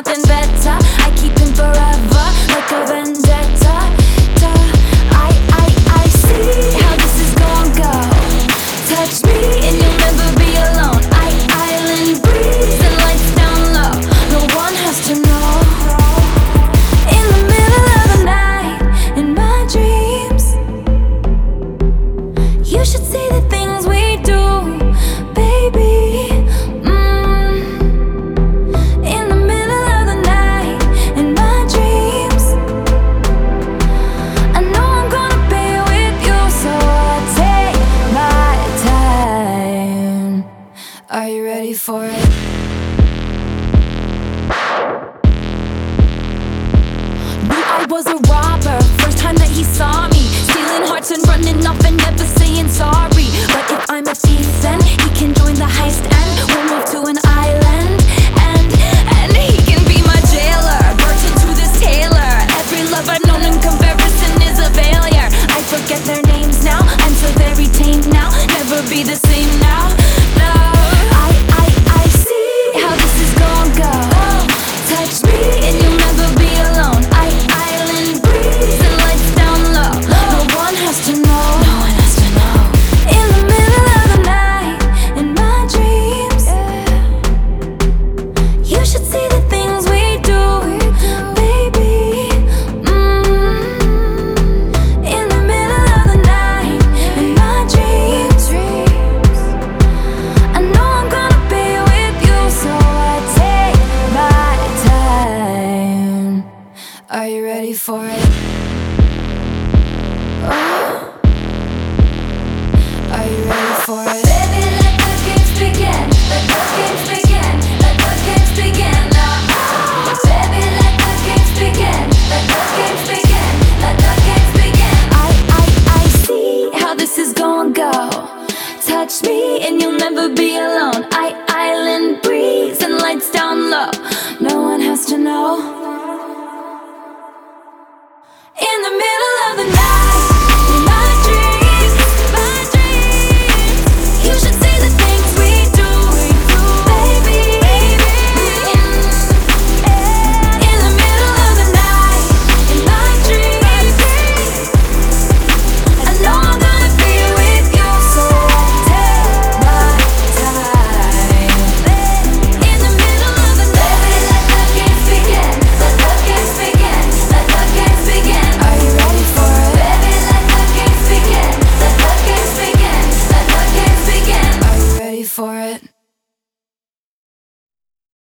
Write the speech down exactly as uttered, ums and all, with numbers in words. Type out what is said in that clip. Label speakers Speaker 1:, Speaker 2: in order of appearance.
Speaker 1: something better. I keep him forever, like a vendetta. Duh. I, I, I see how this is gonna go. Touch me and you'll never be alone. I, island breeze and lights down low. No one has to know. In the middle of the night, in my dreams, you should see the things we do, baby. Mm. In the middle of the night, in my dreams, I know I'm gonna be with you, so I take my time. Are you ready for it? Knew I was a robber first time that he saw me, stealing hearts and running off and never saying sorry. But if I'm a thief, then he can join the heist and we'll move to an island. And, and he can be my jailer, virgin to this tailor. Every love I've known in comparison is a failure. I forget their names now, I'm so very tame now. Never be the same now, no. I, I, I see how this is gonna go. Touch me and you'll never be alone. I, island breeze and lights down low. No one has to know. No one has to know. In the middle of the night, in my dreams, you should see the things we do, baby. Mm. In the middle of the night, in my dreams, I know I'm gonna be with you, so I take my time. Are you ready for it?